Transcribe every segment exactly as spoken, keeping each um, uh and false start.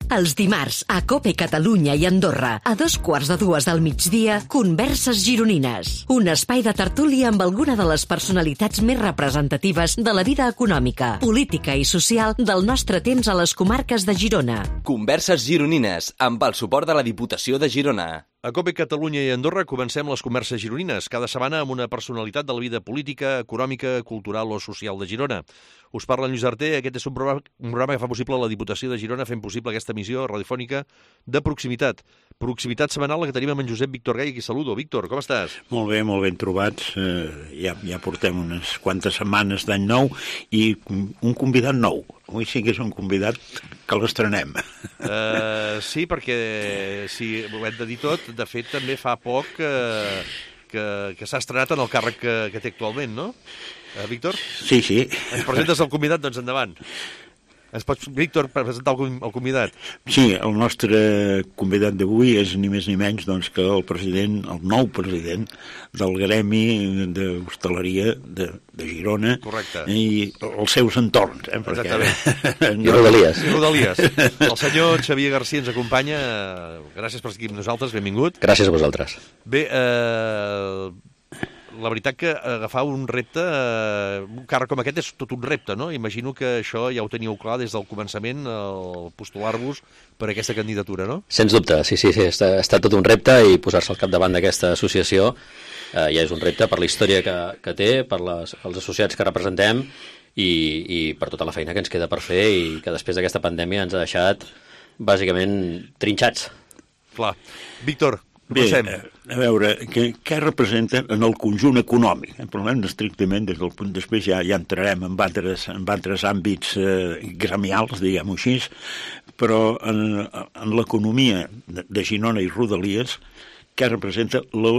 Els dimarts, a COPE Catalunya i Andorra, a dos quarts de dues del migdia, Converses Gironines. Un espai de tertúlia amb alguna de les personalitats més representatives de la vida econòmica, política i social del nostre temps a les comarques de Girona. Converses Gironines, amb el suport de la Diputació de Girona. A COPE Catalunya i Andorra comencem les converses gironines, cada setmana amb una personalitat de la vida política, econòmica, cultural o social de Girona. Us parla Lluís Arter, aquest és un programa, un programa que fa possible la Diputació de Girona fent possible aquesta emissió radiofònica de proximitat. Proximitat setmanal la que tenim amb en Josep Víctor Gai, aquí saludo. Víctor, com estàs? Molt bé, molt ben trobats. Eh, ja, ja portem unes quantes setmanes d'any nou i un convidat nou. Avui sí que és un convidat que l'estrenem. Uh, sí, perquè si ho hem de dir tot, de fet també fa poc que, que, que s'ha estrenat en el càrrec que, que té actualment, no? Uh, Víctor? Sí, sí. Ens presentes el convidat? Doncs endavant. Ens pots, Víctor, presentar el, el convidat? Sí, el nostre convidat d'avui és ni més ni menys doncs, que el president, el nou president del Gremi d'Hostaleria de, de Girona. Correcte. I els seus entorns. Eh, perquè... Exactament. I Rodalies. I Rodalies. El senyor Xavier García ens acompanya. Gràcies per estar aquí amb nosaltres, benvingut. Gràcies a vosaltres. Bé, eh... la veritat que agafar un repte, eh, un càrrec com aquest és tot un repte, no? Imagino que això ja ho teníeu clar des del començament, el postular-vos per aquesta candidatura, no? Sens dubte, sí, sí, sí, ha estat tot un repte i posar-se al capdavant d'aquesta associació eh, ja és un repte per la història que, que té, per les, els associats que representem i, i per tota la feina que ens queda per fer i que després d'aquesta pandèmia ens ha deixat bàsicament trinxats. Clar. Víctor, bé, a veure, què, què representa en el conjunt econòmic? En parlem estrictament des del punt, després ja, ja entrarem en altres, en altres àmbits eh, gremials, diguem-ho així, però en, en l'economia de, de Girona i Rodalies, què representa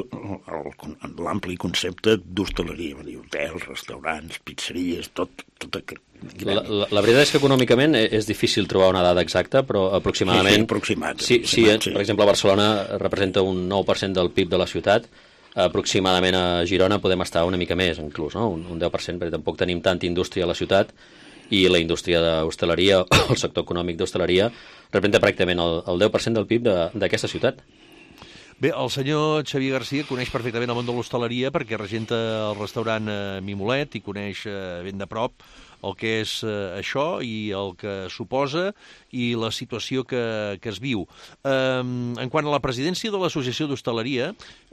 l'ampli concepte d'hostaleria, hotels, restaurants, pizzeries, tot, tot aquest. La, la, la veritat és que econòmicament és difícil trobar una dada exacta, però aproximadament... Sí, sí, aproximat. Sí, aproximat, sí, sí. Per exemple, a Barcelona representa un nou per cent del P I B de la ciutat, aproximadament a Girona podem estar una mica més, inclús, no? un, un deu per cent, perquè tampoc tenim tanta indústria a la ciutat, i la indústria d'hostaleria, el sector econòmic d'hostaleria, representa pràcticament el, el deu per cent del P I B d'aquesta ciutat. Bé, el senyor Xavier García coneix perfectament el món de l'hostaleria perquè regenta el restaurant eh, Mimolet i coneix eh, ben de prop el que és eh, això i el que suposa i la situació que, que es viu. Eh, en quant a la presidència de l'Associació d'Hostaleria,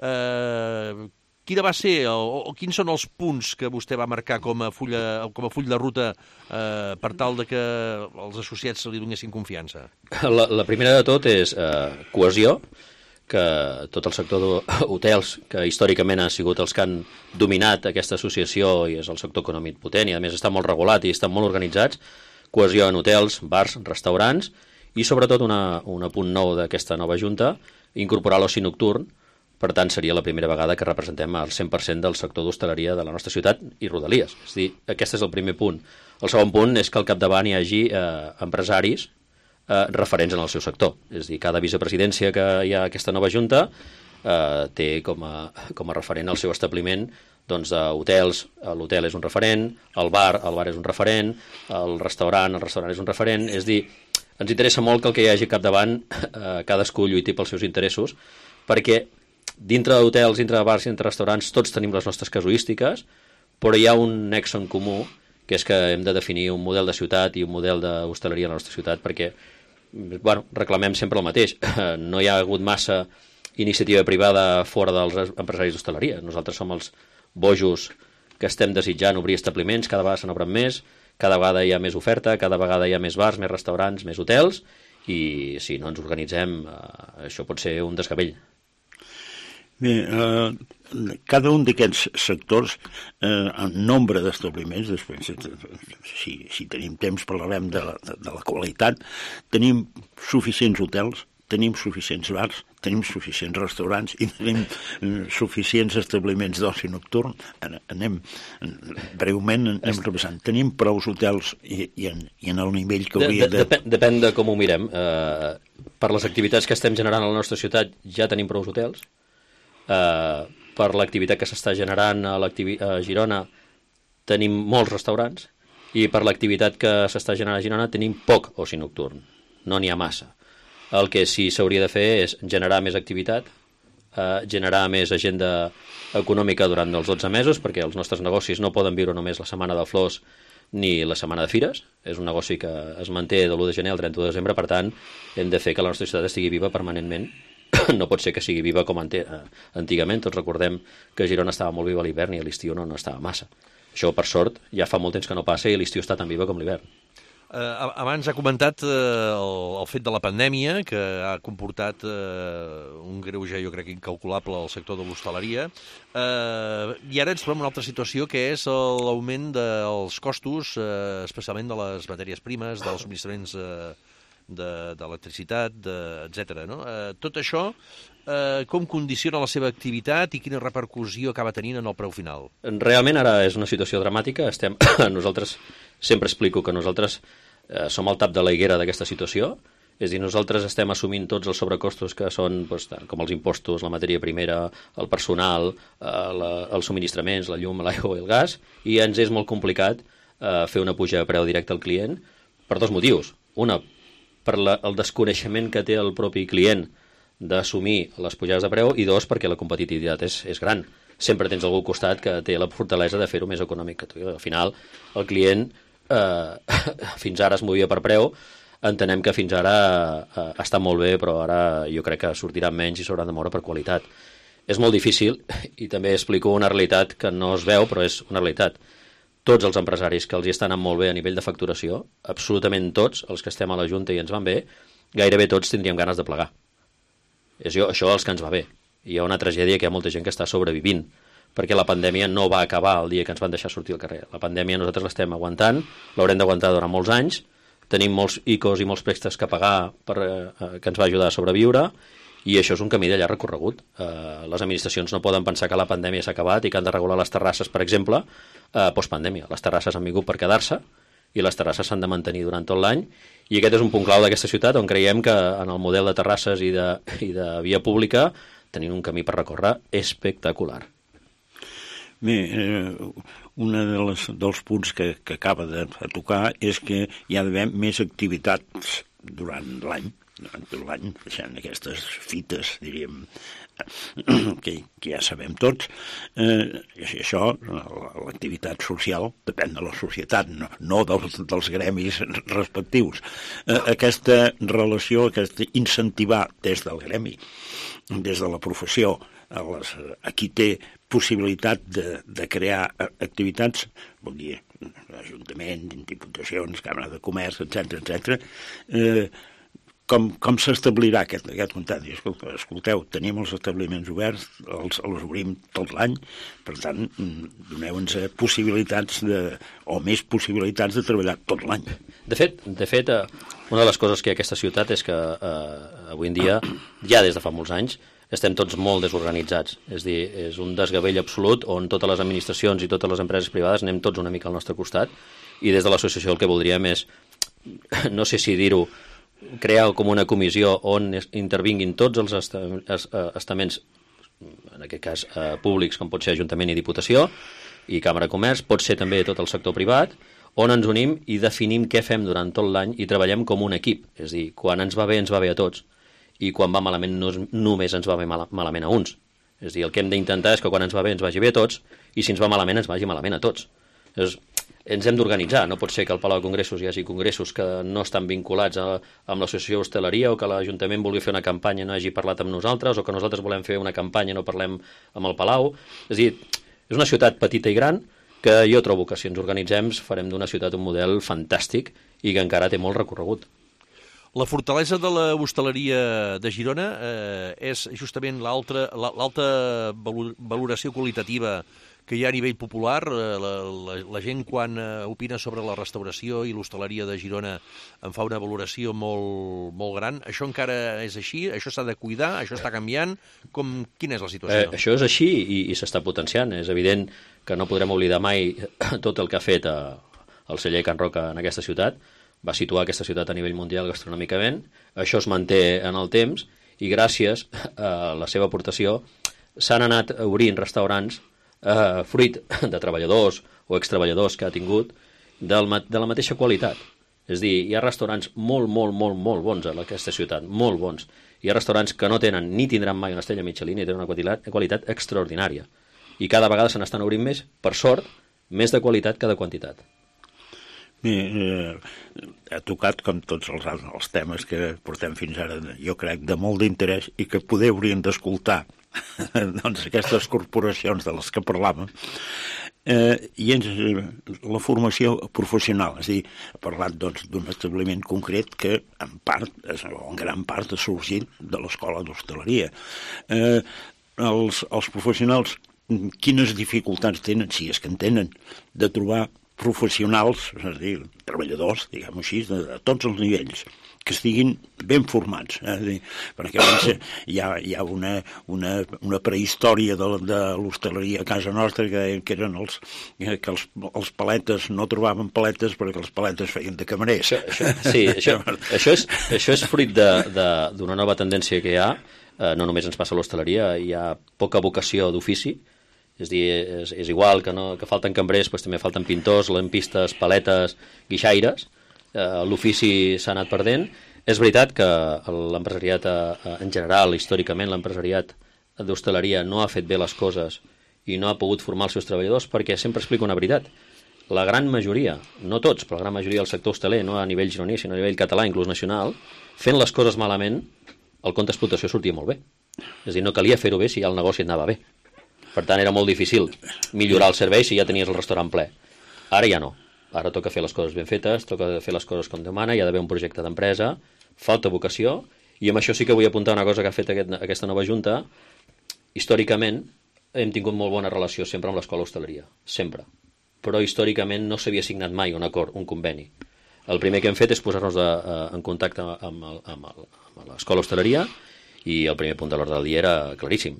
eh, quina va ser o, o quins són els punts que vostè va marcar com a, fulla, com a full de ruta eh, per tal de que els associats li donessin confiança? La, la primera de tot és eh, cohesió, que tot el sector d'hotels, que històricament han sigut els que han dominat aquesta associació i és el sector econòmic potent i a més està molt regulat i estan molt organitzats, cohesió en hotels, bars, restaurants i sobretot una, un apunt nou d'aquesta nova junta, incorporar l'oci nocturn, per tant seria la primera vegada que representem el cent per cent del sector d'hostaleria de la nostra ciutat i Rodalies. És a dir, aquest és el primer punt. El segon punt és que al capdavant hi hagi eh, empresaris Eh, referents en el seu sector. És a dir, cada vicepresidència que hi ha aquesta nova junta eh, té com a, com a referent el seu establiment doncs, d'hotels, l'hotel és un referent, el bar, el bar és un referent, el restaurant, el restaurant és un referent. És a dir, ens interessa molt que el que hi hagi capdavant eh, cadascú lluiti pels seus interessos, perquè dintre d'hotels, dintre de bars, dintre de restaurants, tots tenim les nostres casuístiques, però hi ha un nexe en comú, que és que hem de definir un model de ciutat i un model d'hostaleria a la nostra ciutat, perquè bueno, reclamem sempre el mateix. No hi ha hagut massa iniciativa privada fora dels empresaris d'hostaleria. Nosaltres som els bojos que estem desitjant obrir establiments, cada vegada se n'obren més, cada vegada hi ha més oferta, cada vegada hi ha més bars, més restaurants, més hotels, i si no ens organitzem, eh, això pot ser un desgavell. Bé, eh, cada un d'aquests sectors, eh, en nombre d'establiments, després, si, si tenim temps parlarem de la, de, de la qualitat, tenim suficients hotels, tenim suficients bars, tenim suficients restaurants i tenim eh, suficients establiments d'oci nocturn. Anem, breument, anem repassant. Tenim prous hotels i, i, en, i en el nivell que hauria de... Depèn, depèn de com ho mirem. Eh, per les activitats que estem generant a la nostra ciutat ja tenim prous hotels. Uh, per l'activitat que s'està generant a, a Girona tenim molts restaurants i per l'activitat que s'està generant a Girona tenim poc oci nocturn, no n'hi ha massa. El que sí s'hauria de fer és generar més activitat, eh, generar més agenda econòmica durant els dotze mesos, perquè els nostres negocis no poden viure només la setmana de flors ni la setmana de fires. És un negoci que es manté de l'u de gener al trenta de desembre, per tant, hem de fer que la nostra ciutat estigui viva permanentment. No pot ser que sigui viva com antigament. Tots recordem que Girona estava molt viva a l'hivern i a l'estiu no, no estava massa. Això, per sort, ja fa molt temps que no passa i l'estiu està tan viva com l'hivern. Uh, abans ha comentat uh, el, el fet de la pandèmia, que ha comportat uh, un greuge, jo crec, incalculable al sector de l'hostaleria. Uh, I ara ens trobem una altra situació, que és l'augment dels costos, uh, especialment de les matèries primes, dels subministraments uh, d'electricitat, de, etcètera. No? Uh, tot això, uh, com condiciona la seva activitat i quina repercussió acaba tenint en el preu final? Realment ara és una situació dramàtica. Estem, nosaltres, sempre explico que nosaltres eh, som al tap de la higuera d'aquesta situació. És a dir, nosaltres estem assumint tots els sobrecostos que són, doncs, com els impostos, la matèria primera, el personal, eh, la, els subministraments, la llum, l'aigua i el gas, i ens és molt complicat eh, fer una puja de preu directe al client per dos motius. Una, per la, el desconeixement que té el propi client d'assumir les pujades de preu, i dos, perquè la competitivitat és, és gran. Sempre tens algú al costat que té la fortalesa de fer-ho més econòmic que tu. Al final, el client eh, fins ara es movia per preu, entenem que fins ara eh, està molt bé, però ara jo crec que sortiran menys i s'hauran de moure per qualitat. És molt difícil, i també explico una realitat que no es veu, però és una realitat. Tots els empresaris que els hi estan anant molt bé a nivell de facturació, absolutament tots, els que estem a la Junta i ens van bé, gairebé tots tindríem ganes de plegar. És jo, això els que ens va bé. Hi ha una tragèdia que hi ha molta gent que està sobrevivint, perquè la pandèmia no va acabar el dia que ens van deixar sortir al carrer. La pandèmia nosaltres l'estem aguantant, l'haurem d'aguantar durant molts anys, tenim molts I C Os i molts préstecs que pagar per, eh, que ens va ajudar a sobreviure, i això és un camí de llarg recorregut. Eh, les administracions no poden pensar que la pandèmia s'ha acabat i que han de regular les terrasses, per exemple, eh, postpandèmia. Les terrasses han vingut per quedar-se i les terrasses s'han de mantenir durant tot l'any, i aquest és un punt clau d'aquesta ciutat on creiem que en el model de terrasses i de, i de via pública tenim un camí per recórrer espectacular. Bé, eh, un de les, dels punts que, que acaba de tocar és que hi ha d'haver més activitats durant l'any, durant tot l'any, deixant aquestes fites, diríem, que, que ja sabem tots. Eh, i això, l'activitat social, depèn de la societat, no, no dels, dels gremis respectius. Eh, aquesta relació, aquest incentivar des del gremi, des de la professió, a, les, a qui té possibilitat de, de crear activitats, vol dir, Ajuntament, Diputacions, Càmera de Comerç, etcètera, etcètera, eh, com, com s'establirà aquest, aquest contacte? Escolteu, escolteu, tenim els establiments oberts, els, els obrim tot l'any, per tant, doneu-nos possibilitats de, o més possibilitats de treballar tot l'any. De fet, de fet, una de les coses que hi ha a aquesta ciutat és que eh, avui en dia, ja des de fa molts anys, estem tots molt desorganitzats. És a dir, és un desgavell absolut on totes les administracions i totes les empreses privades anem tots una mica al nostre costat, i des de l'associació el que voldríem és, no sé si dir-ho, crear com una comissió on intervinguin tots els estaments, en aquest cas eh, públics, com pot ser Ajuntament i Diputació i Càmera de Comerç, pot ser també tot el sector privat, on ens unim i definim què fem durant tot l'any i treballem com un equip. És a dir, quan ens va bé, ens va bé a tots, i quan va malament no només ens va bé mal, malament a uns. És a dir, el que hem d'intentar és que quan ens va bé ens vagi bé a tots, i si ens va malament ens vagi malament a tots. És, ens hem d'organitzar. No pot ser que al Palau de Congressos hi hagi congressos que no estan vinculats a, amb l'associació d'hostaleria, o que l'Ajuntament vulgui fer una campanya i no hagi parlat amb nosaltres, o que nosaltres volem fer una campanya i no parlem amb el Palau. És a dir, és una ciutat petita i gran que jo trobo que si ens organitzem farem d'una ciutat un model fantàstic i que encara té molt recorregut. La fortalesa de la hostaleria de Girona eh, és justament l'alta valoració qualitativa que hi ha a nivell popular. La, la, la gent, quan eh, opina sobre la restauració i l'hostaleria de Girona, en fa una valoració molt, molt gran. Això encara és així? Això s'ha de cuidar? Això està canviant? Com, quina és la situació? Eh, això és així i, i s'està potenciant. És evident que no podrem oblidar mai tot el que ha fet a, el celler Can Roca en aquesta ciutat. Va situar aquesta ciutat a nivell mundial gastronòmicament. Això es manté en el temps i gràcies a la seva aportació s'han anat obrint restaurants eh, fruit de treballadors o extreballadors que ha tingut del, de la mateixa qualitat. És a dir, hi ha restaurants molt, molt, molt, molt bons a aquesta ciutat, molt bons. Hi ha restaurants que no tenen ni tindran mai una estrella Michelin i tenen una qualitat, qualitat extraordinària. I cada vegada se n'estan obrint més, per sort, més de qualitat que de quantitat. Bé, eh, ha tocat, com tots els, els temes que portem fins ara, jo crec, de molt d'interès i que poder haurien d'escoltar doncs, aquestes corporacions de les que parlàvem. Eh, I ens, la formació professional, és a dir, ha parlat doncs, d'un establiment concret que en part, o en gran part, ha sorgit de l'escola d'hostaleria. Eh, els, els professionals, quines dificultats tenen, si és que en tenen, de trobar professionals, és a dir, treballadors, diguem-ho així, de, de tots els nivells, que estiguin ben formats. Eh? Dir, perquè abans hi ha, hi ha una, una, una prehistòria de, de l'hostaleria a casa nostra que, que eren els, que els, els paletes no trobaven paletes perquè els paletes feien de camarers. Això, això, sí, això, això, és, això és fruit d'una nova tendència que hi ha, eh, no només ens passa a l'hostaleria, hi ha poca vocació d'ofici. És dir, és, és igual que, no, que falten cambrers, doncs també falten pintors, lampistes, paletes, guixaires. Eh, l'ofici s'ha anat perdent. És veritat que l'empresariat eh, en general, històricament, l'empresariat d'hostaleria no ha fet bé les coses i no ha pogut formar els seus treballadors, perquè sempre explico una veritat. La gran majoria, no tots, però la gran majoria del sector hostaler, no a nivell gironí, sinó a nivell català, inclús nacional, fent les coses malament, el compte d'explotació sortia molt bé. És a dir, no calia fer-ho bé si ja el negoci anava bé. Per tant, era molt difícil millorar el servei si ja tenies el restaurant ple. Ara ja no. Ara toca fer les coses ben fetes, toca fer les coses com demana, hi ha d'haver un projecte d'empresa, falta vocació, i amb això sí que vull apuntar una cosa que ha fet aquest, aquesta nova junta. Històricament hem tingut molt bona relació sempre amb l'escola hostaleria, sempre. Però històricament no s'havia signat mai un acord, un conveni. El primer que hem fet és posar-nos de, uh, en contacte amb, el, amb, el, amb l'escola hostaleria, i el primer punt de l'ordre del dia era claríssim.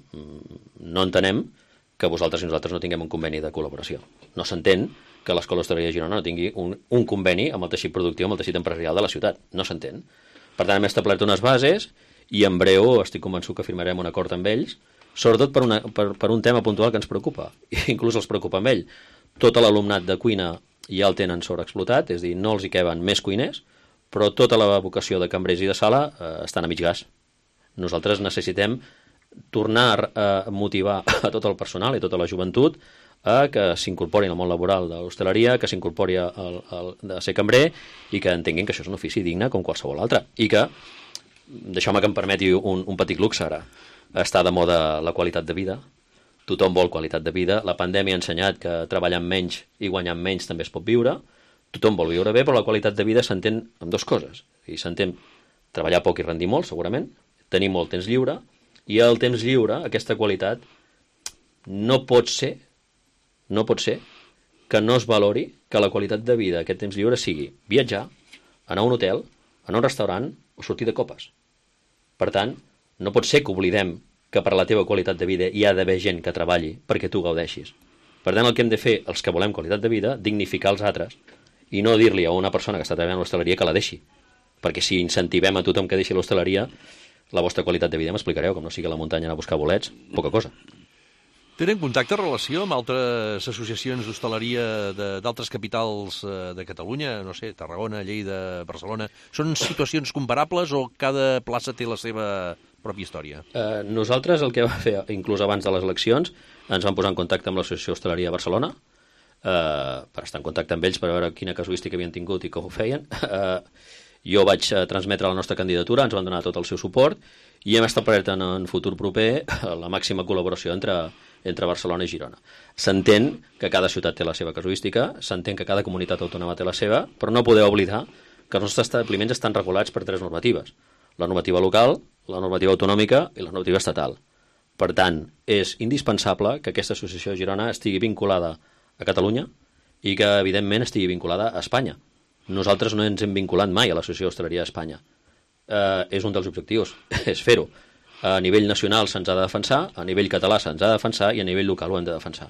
No entenem que vosaltres i nosaltres no tinguem un conveni de col·laboració. No s'entén que l'Escola Hostaleria de Girona no tingui un, un conveni amb el teixit productiu, amb el teixit empresarial de la ciutat. No s'entén. Per tant, hem establert unes bases i en breu estic convençut que firmarem un acord amb ells, sobretot per, una, per, per un tema puntual que ens preocupa. I inclús els preocupa amb ell. Tot l'alumnat de cuina ja el tenen sobreexplotat, és a dir, no els hi queben més cuiners, però tota la vocació de cambrers i de sala eh, estan a mig gas. Nosaltres necessitem tornar a motivar a tot el personal i tota la joventut a que s'incorporin al món laboral de l'hostaleria, que s'incorpori al, al, de ser cambrer i que entenguin que això és un ofici digne com qualsevol altre. I que, deixeu-me que em permeti un, un petit luxe ara, està de moda la qualitat de vida, tothom vol qualitat de vida, la pandèmia ha ensenyat que treballant menys i guanyant menys també es pot viure, tothom vol viure bé, però la qualitat de vida s'entén amb dues coses. I s'entén treballar poc i rendir molt, segurament, tenir molt temps lliure, i el temps lliure, aquesta qualitat, no pot ser, no pot ser que no es valori que la qualitat de vida, aquest temps lliure, sigui viatjar, anar a un hotel, anar a un restaurant o sortir de copes. Per tant, no pot ser que oblidem que per la teva qualitat de vida hi ha d'haver gent que treballi perquè tu gaudeixis. Per tant, el que hem de fer, els que volem qualitat de vida, dignificar els altres i no dir-li a una persona que està treballant a l'hostaleria que la deixi. Perquè si incentivem a tothom que deixi l'hostaleria, la vostra qualitat de vida m'explicareu, com no sigui a la muntanya anar a buscar bolets, poca cosa. Tenen contacte, relació amb altres associacions d'hostaleria d'altres capitals de Catalunya, no sé, Tarragona, Lleida, Barcelona? Són situacions comparables o cada plaça té la seva pròpia història? Eh, nosaltres el que vam fer, inclús abans de les eleccions, ens vam posar en contacte amb l'Associació Hostaleria de Barcelona, eh, per estar en contacte amb ells, per veure quina casuística havien tingut i com ho feien. Eh, Jo vaig transmetre la nostra candidatura, ens van donar tot el seu suport i hem establert en un futur proper la màxima col·laboració entre, entre Barcelona i Girona. S'entén que cada ciutat té la seva casuística, s'entén que cada comunitat autònoma té la seva, però no podeu oblidar que els nostres establiments estan regulats per tres normatives. La normativa local, la normativa autonòmica i la normativa estatal. Per tant, és indispensable que aquesta associació de Girona estigui vinculada a Catalunya i que, evidentment, estigui vinculada a Espanya. Nosaltres no ens hem vinculat mai a l'Associació d'Hostaleria d'Espanya. Eh, és un dels objectius, és fer-ho. A nivell nacional se'ns ha de defensar, a nivell català se'ns ha de defensar i a nivell local ho hem de defensar.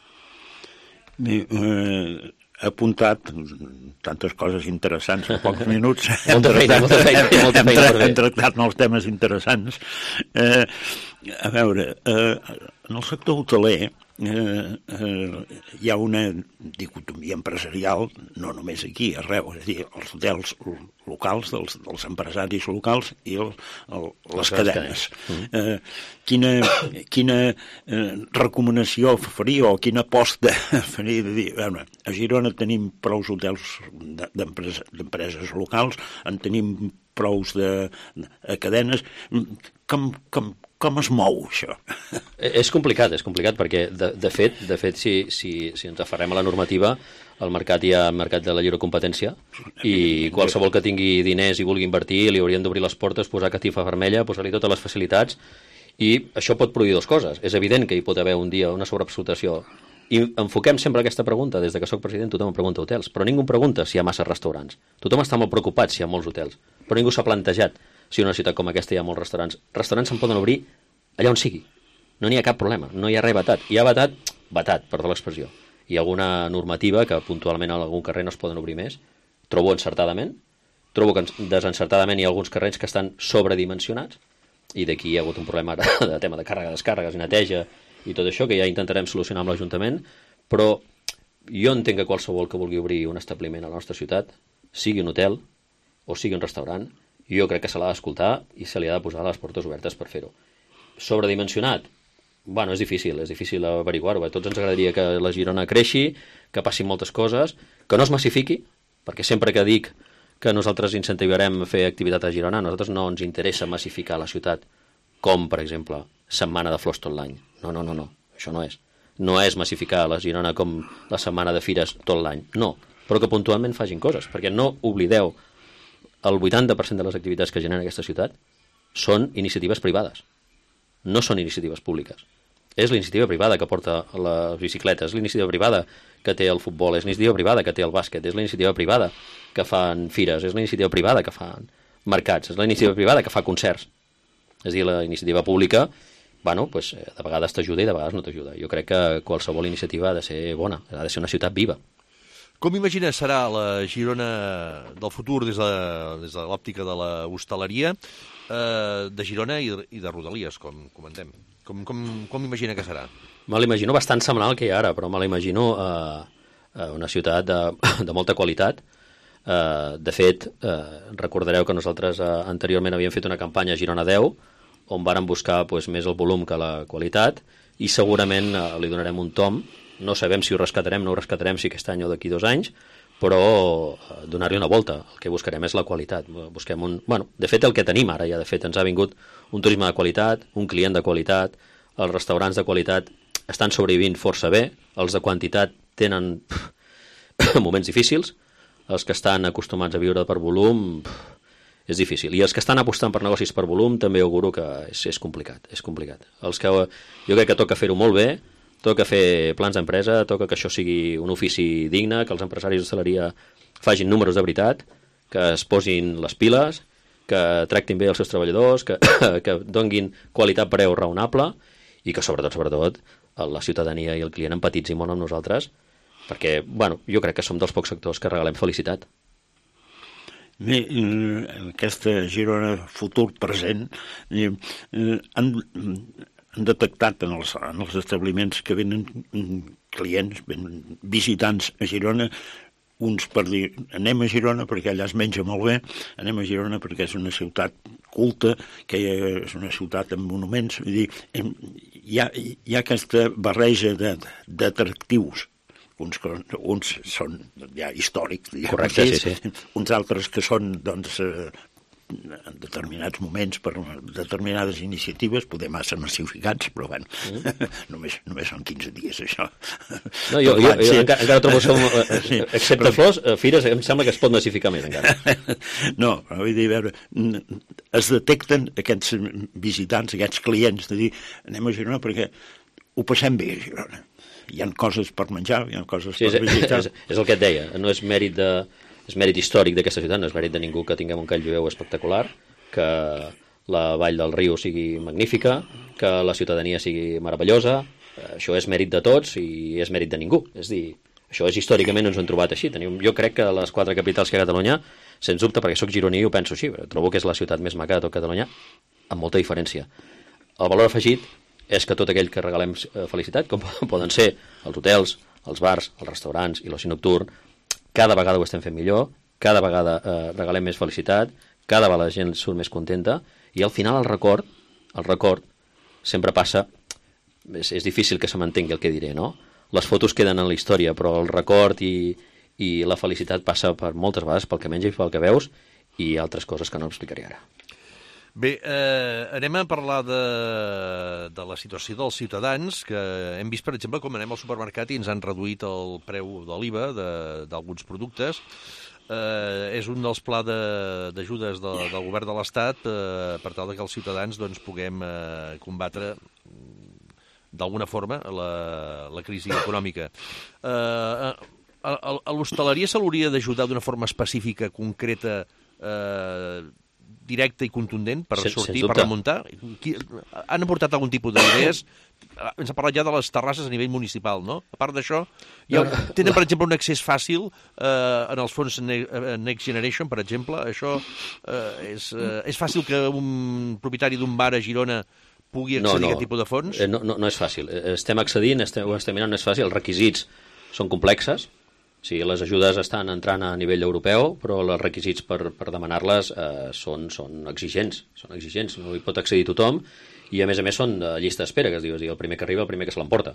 Bé, eh, he apuntat tantes coses interessants en pocs minuts. Molta feina, molta feina. Molta feina hem, hem tractat molts temes interessants. Eh, a veure, eh, en el sector hoteler eh, eh, hi ha una dicotomia empresarial, no només aquí, arreu, és a dir, els hotels locals, dels, dels empresaris locals i el, el, les cadenes. Eh, quina quina eh, recomanació faria o quina aposta faria de dir, veure, a Girona tenim prous hotels d'empreses, d'empreses locals, en tenim prous de, de cadenes, com, com, com es mou això? És complicat, és complicat, perquè de, de fet, de fet si, si, si ens aferrem a la normativa, al mercat hi ha mercat de la lliure competència i qualsevol que tingui diners i vulgui invertir li haurien d'obrir les portes, posar catifa vermella, posar-li totes les facilitats, i això pot produir dues coses. És evident que hi pot haver un dia una sobreexplotació, i enfoquem sempre aquesta pregunta. Des de que soc president tothom em pregunta hotels, però ningú em pregunta si hi ha massa restaurants. Tothom està molt preocupat si hi ha molts hotels, però ningú s'ha plantejat si en una ciutat com aquesta hi ha molts restaurants. Restaurants se'n poden obrir allà on sigui, no n'hi ha cap problema, no hi ha res vetat. Hi ha vetat, vetat, perdó l'expressió, hi ha alguna normativa que puntualment en algun carrer no es poden obrir més, trobo encertadament, trobo que desencertadament hi ha alguns carrers que estan sobredimensionats, i d'aquí hi ha hagut un problema de tema de càrrega, descàrregues i neteja i tot això, que ja intentarem solucionar amb l'Ajuntament, però jo entenc que qualsevol que vulgui obrir un establiment a la nostra ciutat, sigui un hotel o sigui un restaurant, jo crec que se l'ha d'escoltar i se li ha de posar les portes obertes per fer-ho. Sobredimensionat? Bueno, és difícil, és difícil averiguar-ho. A tots ens agradaria que la Girona creixi, que passin moltes coses, que no es massifiqui, perquè sempre que dic que nosaltres incentivarem a fer activitat a Girona, a nosaltres no ens interessa massificar la ciutat, com, per exemple, setmana de flors tot l'any. No, no, no, no, això no és. No és massificar la Girona com la setmana de fires tot l'any, no, però que puntualment facin coses, perquè no oblideu, el vuitanta per cent de les activitats que genera aquesta ciutat són iniciatives privades, no són iniciatives públiques. És l'iniciativa privada que porta les bicicletes, és l'iniciativa privada que té el futbol, és l'iniciativa privada que té el bàsquet, és la iniciativa privada que fan fires, és la iniciativa privada que fan mercats, és la iniciativa privada que fa concerts. És a dir, la iniciativa pública, bueno, pues, de vegades t'ajuda i de vegades no t'ajuda. Jo crec que qualsevol iniciativa ha de ser bona, ha de ser una ciutat viva. Com imagines serà la Girona del futur des de, des de l'òptica de la hostaleria, eh, de Girona i, i de Rodalies, com comentem? Com, com, com imagina que serà? Me l'imagino bastant semblant al que hi ha ara, però me l'imagino eh, una ciutat de, de molta qualitat. Eh, de fet, eh, recordareu que nosaltres eh, anteriorment havíem fet una campanya Girona deu, on vàrem buscar pues, més el volum que la qualitat, i segurament eh, li donarem un tom. No sabem si ho rescatarem, no ho rescatarem, si aquest any o d'aquí dos anys, però eh, donar-li una volta. El que buscarem és la qualitat. Busquem un... bueno, de fet, el que tenim ara ja, de fet, ens ha vingut un turisme de qualitat, un client de qualitat, els restaurants de qualitat estan sobrevivint força bé, els de quantitat tenen pff, moments difícils, els que estan acostumats a viure per volum pff, és difícil. I els que estan apostant per negocis per volum també auguro que és, és complicat. És complicat. Els que, jo crec que toca fer-ho molt bé, toca fer plans d'empresa, toca que això sigui un ofici digne, que els empresaris d'hostaleria facin números de veritat, que es posin les piles, que tractin bé els seus treballadors, que, que donguin qualitat-preu raonable i que sobretot, sobretot, la ciutadania i el client empatitzi molt amb nosaltres, perquè, bueno, jo crec que som dels pocs sectors que regalem felicitat. Bé, aquesta Girona futur present eh, han, han detectat en els, en els establiments que venen clients, venen visitants a Girona, uns per dir, anem a Girona perquè allà es menja molt bé, anem a Girona perquè és una ciutat culta, que és una ciutat amb monuments, vull dir, hi ha, hi ha aquesta barreja d'atractius. Uns, uns són ja històrics, correcte, així, sí, sí. Uns altres que són, doncs, eh, en determinats moments per determinades iniciatives, poder massa massificats, però bueno, mm. només, només són quinze dies, això. No, jo, jo, jo encara, encara trobo som, sí, excepte però... flors, fires, em sembla que es pot massificar més encara. No, vull dir, a veure, es detecten aquests visitants, aquests clients, de dir, anem a Girona perquè ho passem bé a Girona. Hi ha coses per menjar, hi ha coses sí, per visitar. És, és el que et deia, no és mèrit de... és mèrit històric d'aquesta ciutat, no és mèrit de ningú que tinguem un call jueu espectacular, que la vall del riu sigui magnífica, que la ciutadania sigui meravellosa, això és mèrit de tots i és mèrit de ningú. És dir, això és històricament no ens ho hem trobat així. Tenim, jo crec que les quatre capitals que hi ha a Catalunya, sens dubte, perquè sóc gironí i ho penso així, trobo que és la ciutat més maca de tot Catalunya, amb molta diferència. El valor afegit és que tot aquell que regalem felicitat, com poden ser els hotels, els bars, els restaurants i l'oci nocturn, cada vegada ho estem fent millor, cada vegada eh, regalem més felicitat, cada vegada la gent surt més contenta, i al final el record, el record sempre passa, és, és difícil que se m'entengui el que diré, no? Les fotos queden en la història, però el record i, i la felicitat passa per moltes vegades pel que menges i pel que veus i altres coses que no explicaré ara. Bé, eh, anem a parlar de, de la situació dels ciutadans, que hem vist, per exemple, com anem al supermercat i ens han reduït el preu de l'I V A d'alguns productes. Eh, és un dels plans d'ajudes de, del govern de l'Estat eh, per tal que els ciutadans doncs, puguem eh, combatre d'alguna forma la, la crisi econòmica. Eh, a a l'hostaleria se l'hauria d'ajudar d'una forma específica, concreta, eh, directa i contundent per Sen, sortir, per remuntar? Qui, han aportat algun tipus d'idees? Ens ha parlat ja de les terrasses a nivell municipal, no? A part d'això, ja tenen, per exemple, un accés fàcil eh, en els fons Next Generation, per exemple. Això eh, és, eh, és fàcil que un propietari d'un bar a Girona pugui accedir no, no. a aquest tipus de fons? No, no, no és fàcil. Estem accedint, estem, ho estem mirant, no és fàcil. Els requisits són complexes. O sigui, les ajudes estan entrant a nivell europeu, però els requisits per, per demanar-les eh, són, són exigents. Són exigents, no hi pot accedir tothom, i a més a més són de llista d'espera, que es diu, el primer que arriba, el primer que se l'emporta.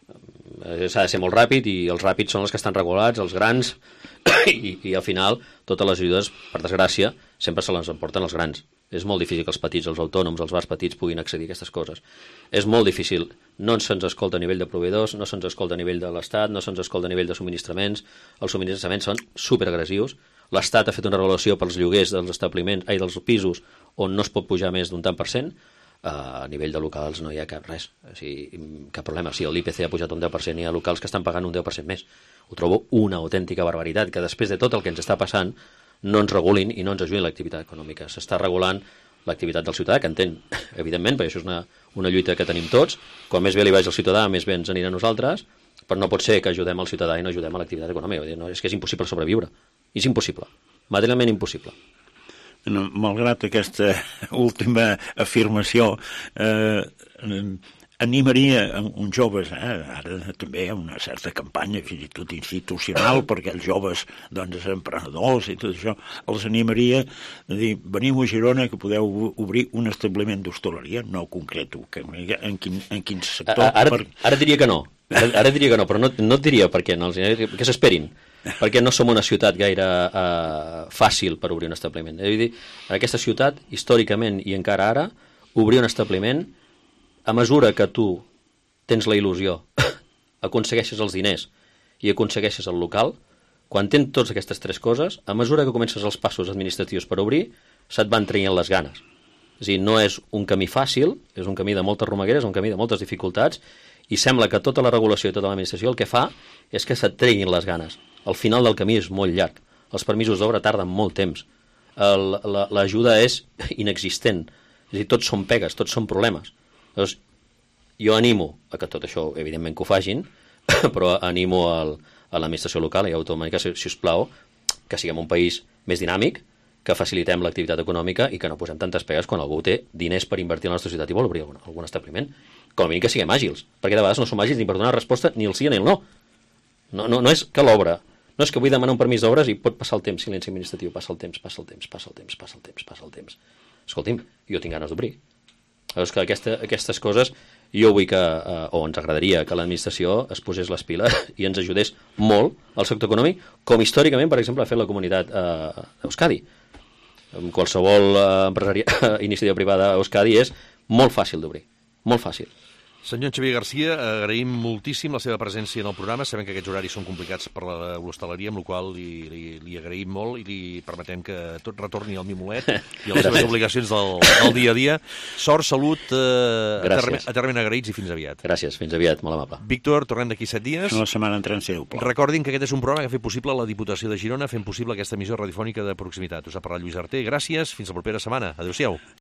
S'ha de ser molt ràpid, i els ràpids són els que estan regulats, els grans, i, i al final totes les ajudes, per desgràcia, sempre se les emporten els grans. És molt difícil que els petits, els autònoms, els bars petits puguin accedir a aquestes coses. És molt difícil. No se'ns escolta a nivell de proveïdors, no se'ns escolta a nivell de l'Estat, no se'ns escolta a nivell de subministraments. Els subministraments són superagressius. L'Estat ha fet una regulació pels lloguers dels establiments, ai, dels pisos on no es pot pujar més d'un tant per cent. A nivell de locals no hi ha cap res, o sigui, cap problema. Si l'I P C ha pujat un deu per cent, hi ha locals que estan pagant un deu per cent més. Ho trobo una autèntica barbaritat, que després de tot el que ens està passant no ens regulin i no ens ajudin l'activitat econòmica. S'està regulant l'activitat del ciutadà, que entén, evidentment, perquè això és una, una lluita que tenim tots. Quan més bé li vagi al ciutadà, més bé ens anirà a nosaltres, però no pot ser que ajudem al ciutadà i no ajudem a l'activitat econòmica. No, és que és impossible sobreviure. És impossible. Materialment impossible. Malgrat aquesta última afirmació, eh, animaria uns joves, eh, ara també hi ha una certa campanya fins i tot institucional perquè els joves, doncs, emprenedors i tot això, els animaria a dir, veniu a Girona que podeu obrir un establiment d'hostaleria, no concreto, que, en, quin, en quin sector... Ara, per... ara diria que no, ara, ara diria que no, però no, no et diria per què, no, que s'esperin, perquè no som una ciutat gaire uh, fàcil per obrir un establiment. És a dir, en aquesta ciutat, històricament i encara ara, obrir un establiment, a mesura que tu tens la il·lusió, aconsegueixes els diners i aconsegueixes el local, quan tens totes aquestes tres coses, a mesura que comences els passos administratius per obrir, se't van traient les ganes. És a dir, no és un camí fàcil, és un camí de moltes romagueres, un camí de moltes dificultats, i sembla que tota la regulació i tota l'administració el que fa és que se't treguin les ganes. El final del camí és molt llarg. Els permisos d'obra tarden molt temps. L'ajuda és inexistent. És a dir, tots són pegues, tots són problemes. Llavors, jo animo a que tot això, evidentment que ho fagin, però animo al, a l'administració local i autonòmica, si, si us plau, que siguem un país més dinàmic, que facilitem l'activitat econòmica i que no posem tantes pegues quan algú té diners per invertir en la nostra ciutat i vol obrir algun, algun establiment. Com a mínim que siguem àgils, perquè de vegades no som àgils ni per donar resposta ni el sí ni el no. No, no, no és que l'obra, no és que vull demanar un permís d'obres i pot passar el temps, silenci administratiu, passa el temps, passa el temps, passa el temps, passa el temps, passa el temps. Escolti'm, jo tinc ganes d'obrir. És que aquesta, aquestes coses jo vull que, eh, o ens agradaria que l'administració es posés les piles i ens ajudés molt al sector econòmic, com històricament, per exemple, ha fet la comunitat eh, d'Euskadi. Qualsevol eh, empresariat, iniciativa privada a Euskadi és molt fàcil d'obrir, molt fàcil. Senyor Xavier Garcia, agraïm moltíssim la seva presència en el programa. Sabem que aquests horaris són complicats per l'hostaleria, amb la qual li, li, li agraïm molt i li permetem que tot retorni al Mimolet i a les seves obligacions del, del dia a dia. Sort, salut, eh, eternament agraïts i fins aviat. Gràcies, fins aviat, molt amable. Víctor, tornem d'aquí set dies. La setmana entrant seu. Recordin que aquest és un programa que ha fet possible la Diputació de Girona, fent possible aquesta emissió radiofònica de proximitat. Us ha parlat Lluís Arter. Gràcies, fins la propera setmana. Adéu-siau.